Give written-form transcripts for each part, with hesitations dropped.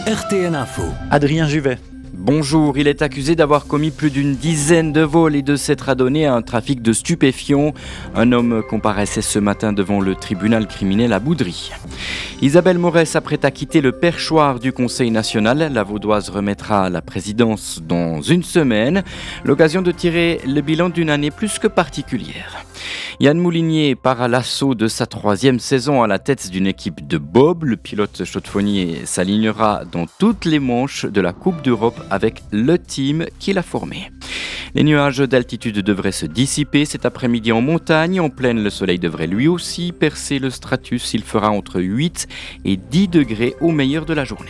RTN Info. Adrien Juvet. Bonjour, il est accusé d'avoir commis plus d'une dizaine de vols et de s'être adonné à un trafic de stupéfiants. Un homme comparaissait ce matin devant le tribunal criminel à Boudry. Isabelle Moret s'apprête à quitter le perchoir du Conseil national. La Vaudoise remettra la présidence dans une semaine. L'occasion de tirer le bilan d'une année plus que particulière. Yann Moulinier part à l'assaut de sa 3e saison à la tête d'une équipe de bob. Le pilote chaudefonnier s'alignera dans toutes les manches de la Coupe d'Europe avec le team qu'il a formé. Les nuages d'altitude devraient se dissiper cet après-midi en montagne. En plaine, le soleil devrait lui aussi percer le stratus. Il fera entre 8 et 10 degrés au meilleur de la journée.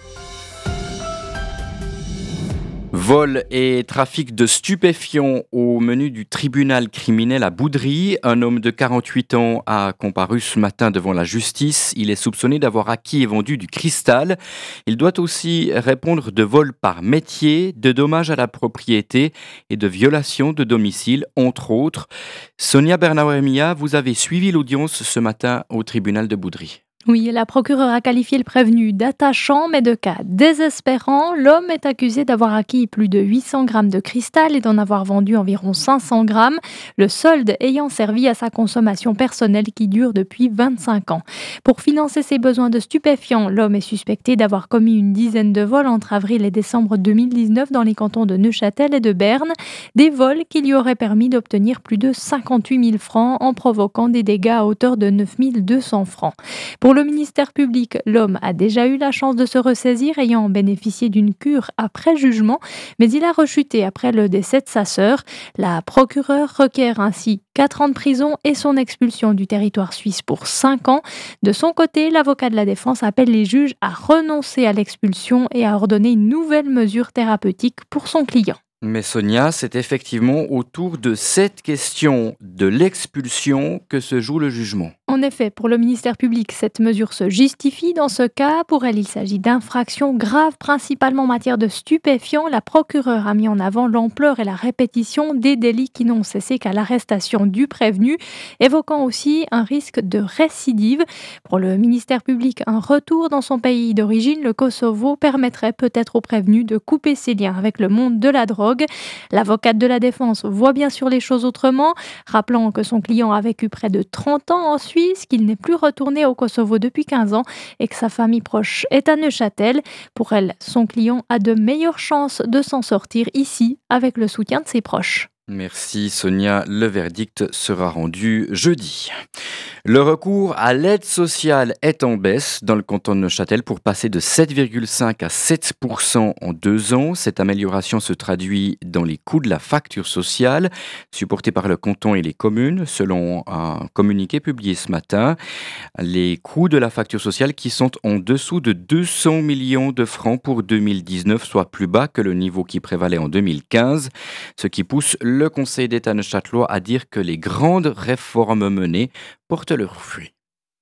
Vol et trafic de stupéfiants au menu du tribunal criminel à Boudry. Un homme de 48 ans a comparu ce matin devant la justice. Il est soupçonné d'avoir acquis et vendu du cristal. Il doit aussi répondre de vol par métier, de dommages à la propriété et de violation de domicile, entre autres. Sonia Bernauer-Mia, vous avez suivi l'audience ce matin au tribunal de Boudry. Oui, la procureure a qualifié le prévenu d'attachant, mais de cas désespérant. L'homme est accusé d'avoir acquis plus de 800 grammes de cristal et d'en avoir vendu environ 500 grammes, le solde ayant servi à sa consommation personnelle qui dure depuis 25 ans. Pour financer ses besoins de stupéfiants, l'homme est suspecté d'avoir commis une dizaine de vols entre avril et décembre 2019 dans les cantons de Neuchâtel et de Berne, des vols qui lui auraient permis d'obtenir plus de 58 000 francs en provoquant des dégâts à hauteur de 9 200 francs. Pour le ministère public, l'homme a déjà eu la chance de se ressaisir, ayant bénéficié d'une cure après jugement, mais il a rechuté après le décès de sa sœur. La procureure requiert ainsi 4 ans de prison et son expulsion du territoire suisse pour 5 ans. De son côté, l'avocat de la défense appelle les juges à renoncer à l'expulsion et à ordonner une nouvelle mesure thérapeutique pour son client. Mais Sonia, c'est effectivement autour de cette question de l'expulsion que se joue le jugement. En effet, pour le ministère public, cette mesure se justifie. Dans ce cas, pour elle, il s'agit d'infractions graves, principalement en matière de stupéfiants. La procureure a mis en avant l'ampleur et la répétition des délits qui n'ont cessé qu'à l'arrestation du prévenu, évoquant aussi un risque de récidive. Pour le ministère public, un retour dans son pays d'origine, le Kosovo, permettrait peut-être au prévenu de couper ses liens avec le monde de la drogue. L'avocate de la défense voit bien sûr les choses autrement, rappelant que son client a vécu près de 30 ans en Suisse, qu'il n'est plus retourné au Kosovo depuis 15 ans et que sa famille proche est à Neuchâtel. Pour elle, son client a de meilleures chances de s'en sortir ici avec le soutien de ses proches. Merci Sonia, le verdict sera rendu jeudi. Le recours à l'aide sociale est en baisse dans le canton de Neuchâtel pour passer de 7,5 à 7% en 2 ans. Cette amélioration se traduit dans les coûts de la facture sociale, supportés par le canton et les communes, selon un communiqué publié ce matin. Les coûts de la facture sociale qui sont en dessous de 200 millions de francs pour 2019, soit plus bas que le niveau qui prévalait en 2015, ce qui pousse le Conseil d'État neuchâtelois à dire que les grandes réformes menées portent leurs fruits.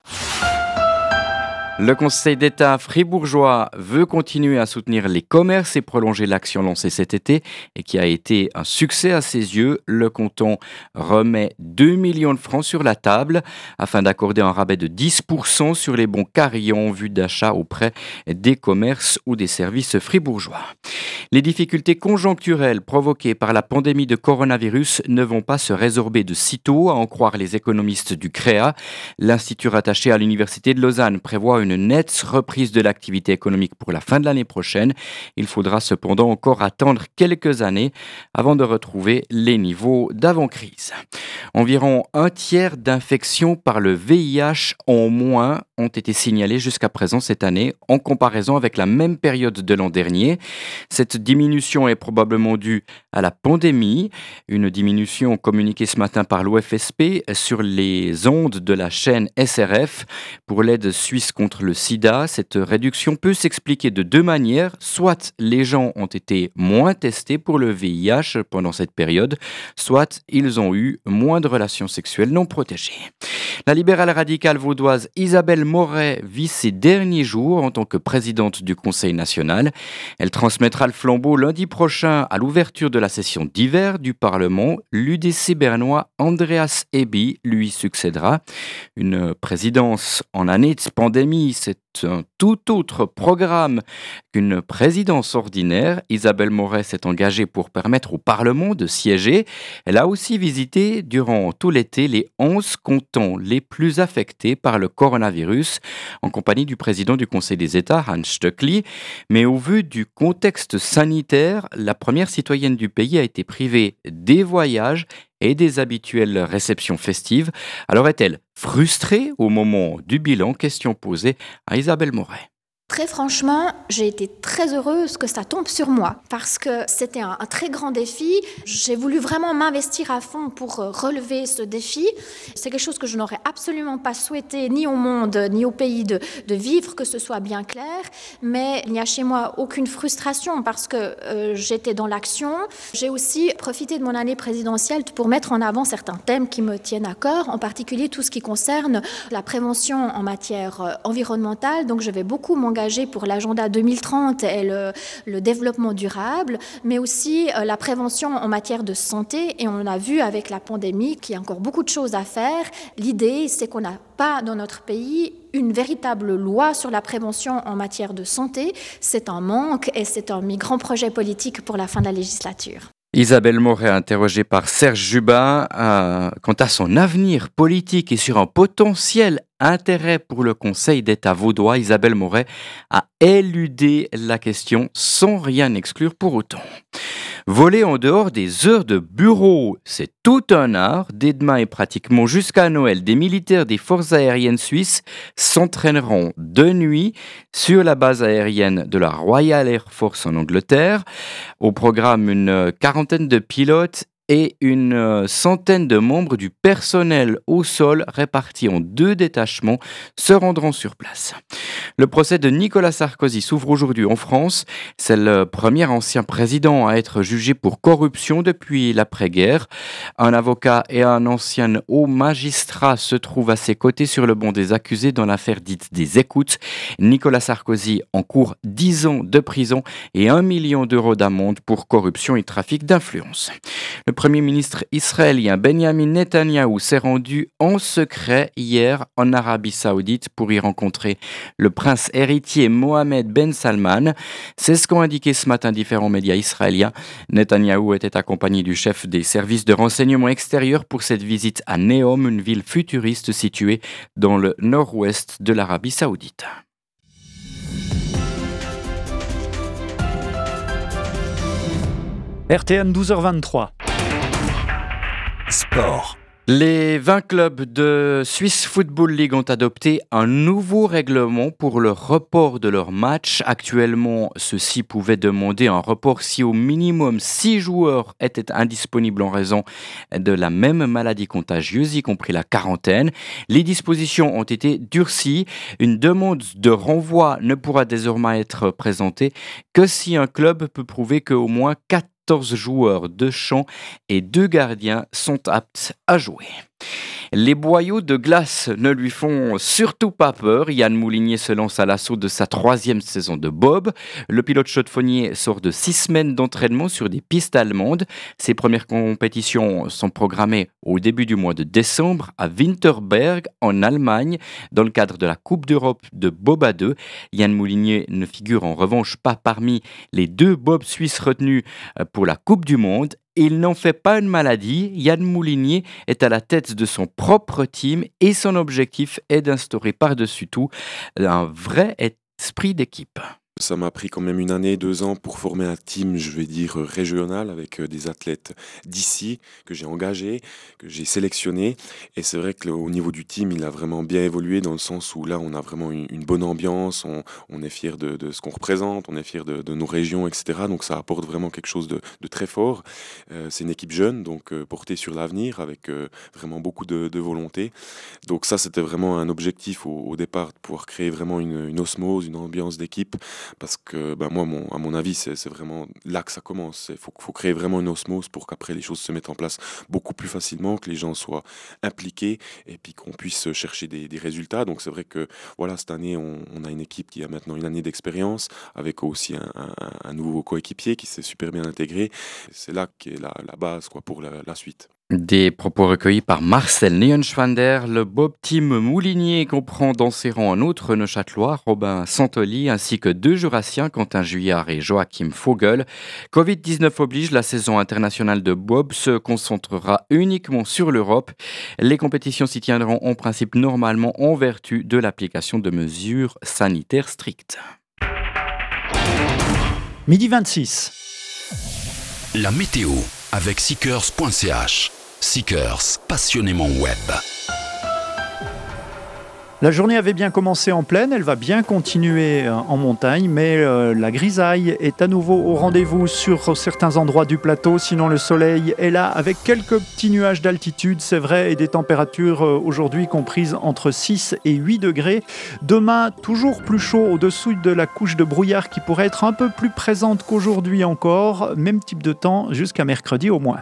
Le Conseil d'État fribourgeois veut continuer à soutenir les commerces et prolonger l'action lancée cet été et qui a été un succès à ses yeux. Le canton remet 2 millions de francs sur la table afin d'accorder un rabais de 10% sur les bons carillons en vue d'achat auprès des commerces ou des services fribourgeois. Les difficultés conjoncturelles provoquées par la pandémie de coronavirus ne vont pas se résorber de sitôt, à en croire les économistes du CREA. L'Institut rattaché à l'Université de Lausanne prévoit une nette reprise de l'activité économique pour la fin de l'année prochaine. Il faudra cependant encore attendre quelques années avant de retrouver les niveaux d'avant-crise. Environ un tiers d'infections par le VIH en moins ont été signalées jusqu'à présent cette année, en comparaison avec la même période de l'an dernier. Cette diminution est probablement due à la pandémie, une diminution communiquée ce matin par l'OFSP sur les ondes de la chaîne SRF pour l'aide suisse contre le sida. Cette réduction peut s'expliquer de 2 manières. Soit les gens ont été moins testés pour le VIH pendant cette période, soit ils ont eu moins de relations sexuelles non protégées. La libérale radicale vaudoise Isabelle Moret vit ses derniers jours en tant que présidente du Conseil national. Elle transmettra le flambeau lundi prochain à l'ouverture de la session d'hiver du Parlement. L'UDC bernois Andreas Ebi lui succédera. Une présidence en année de pandémie autonomie, c'est un tout autre programme qu'une présidence ordinaire. Isabelle Moret s'est engagée pour permettre au Parlement de siéger. Elle a aussi visité durant tout l'été les 11 cantons les plus affectés par le coronavirus en compagnie du président du Conseil des États, Hans Stöckli. Mais au vu du contexte sanitaire, la première citoyenne du pays a été privée des voyages et des habituelles réceptions festives. Alors est-elle frustrée au moment du bilan? Question posée à Isabelle Moret. Très franchement, j'ai été très heureuse que ça tombe sur moi parce que c'était un très grand défi. J'ai voulu vraiment m'investir à fond pour relever ce défi. C'est quelque chose que je n'aurais absolument pas souhaité ni au monde ni au pays de vivre, que ce soit bien clair. Mais il n'y a chez moi aucune frustration parce que j'étais dans l'action. J'ai aussi profité de mon année présidentielle pour mettre en avant certains thèmes qui me tiennent à cœur, en particulier tout ce qui concerne la prévention en matière environnementale. Donc je vais beaucoup m'engager pour l'agenda 2030 et le développement durable, mais aussi la prévention en matière de santé. Et on a vu avec la pandémie qu'il y a encore beaucoup de choses à faire. L'idée, c'est qu'on n'a pas dans notre pays une véritable loi sur la prévention en matière de santé. C'est un manque et c'est un grand projet politique pour la fin de la législature. Isabelle Moret, interrogée par Serge Jubin, quant à son avenir politique et sur un potentiel intérêt pour le Conseil d'État vaudois, Isabelle Moret a éludé la question sans rien exclure pour autant. Voler en dehors des heures de bureau, c'est tout un art. Dès demain et pratiquement jusqu'à Noël, des militaires des forces aériennes suisses s'entraîneront de nuit sur la base aérienne de la Royal Air Force en Angleterre. Au programme, une quarantaine de pilotes et une centaine de membres du personnel au sol répartis en 2 détachements se rendront sur place. Le procès de Nicolas Sarkozy s'ouvre aujourd'hui en France. C'est le premier ancien président à être jugé pour corruption depuis l'après-guerre. Un avocat et un ancien haut magistrat se trouvent à ses côtés sur le banc des accusés dans l'affaire dite des écoutes. Nicolas Sarkozy encourt 10 ans de prison et 1 million d'euros d'amende pour corruption et trafic d'influence. Le Premier ministre israélien Benjamin Netanyahou s'est rendu en secret hier en Arabie Saoudite pour y rencontrer le prince héritier Mohamed Ben Salman. C'est ce qu'ont indiqué ce matin différents médias israéliens. Netanyahou était accompagné du chef des services de renseignement extérieur pour cette visite à Neom, une ville futuriste située dans le nord-ouest de l'Arabie Saoudite. RTN 12h23. Sport. Les 20 clubs de Swiss Football League ont adopté un nouveau règlement pour le report de leurs matchs. Actuellement, ceux-ci pouvaient demander un report si au minimum 6 joueurs étaient indisponibles en raison de la même maladie contagieuse, y compris la quarantaine. Les dispositions ont été durcies. Une demande de renvoi ne pourra désormais être présentée que si un club peut prouver qu'au moins 14 joueurs de champ et 2 gardiens sont aptes à jouer. Les boyaux de glace ne lui font surtout pas peur. Yann Moulinier se lance à l'assaut de sa 3e saison de bob. Le pilote chaudefonnier sort de 6 semaines d'entraînement sur des pistes allemandes. Ses premières compétitions sont programmées au début du mois de décembre à Winterberg en Allemagne dans le cadre de la Coupe d'Europe de bob à 2. Yann Moulinier ne figure en revanche pas parmi les 2 bobs suisses retenus pour la Coupe du Monde. Il n'en fait pas une maladie. Yann Moulinier est à la tête de son propre team et son objectif est d'instaurer par-dessus tout un vrai esprit d'équipe. Ça m'a pris quand même 1 année, 2 ans pour former un team, je vais dire, régional avec des athlètes d'ici que j'ai engagés, que j'ai sélectionnés. Et c'est vrai qu'au niveau du team, il a vraiment bien évolué dans le sens où là, on a vraiment une bonne ambiance, on est fiers de ce qu'on représente, on est fiers de nos régions, etc. Donc ça apporte vraiment quelque chose de très fort. C'est une équipe jeune, donc portée sur l'avenir avec vraiment beaucoup de volonté. Donc ça, c'était vraiment un objectif au départ, de pouvoir créer vraiment une osmose, une ambiance d'équipe. Parce que moi, à mon avis, c'est vraiment là que ça commence. Il faut créer vraiment une osmose pour qu'après les choses se mettent en place beaucoup plus facilement, que les gens soient impliqués et puis qu'on puisse chercher des résultats. Donc c'est vrai que voilà, cette année, on a une équipe qui a maintenant 1 année d'expérience, avec aussi un nouveau coéquipier qui s'est super bien intégré. C'est là qu'est la base pour la suite. Des propos recueillis par Marcel Neuenschwander. Le Bob Team Moulinier comprend dans ses rangs un autre Neuchâtelois, Robin Santoli, ainsi que 2 Jurassiens, Quentin Juillard et Joachim Vogel. Covid-19 oblige, la saison internationale de Bob se concentrera uniquement sur l'Europe. Les compétitions s'y tiendront en principe normalement en vertu de l'application de mesures sanitaires strictes. Midi 26. La météo avec Seekers.ch. Seekers, passionnément web. La journée avait bien commencé en plaine, elle va bien continuer en montagne, mais la grisaille est à nouveau au rendez-vous sur certains endroits du plateau. Sinon, le soleil est là avec quelques petits nuages d'altitude, c'est vrai, et des températures aujourd'hui comprises entre 6 et 8 degrés. Demain, toujours plus chaud au-dessous de la couche de brouillard qui pourrait être un peu plus présente qu'aujourd'hui encore. Même type de temps jusqu'à mercredi au moins.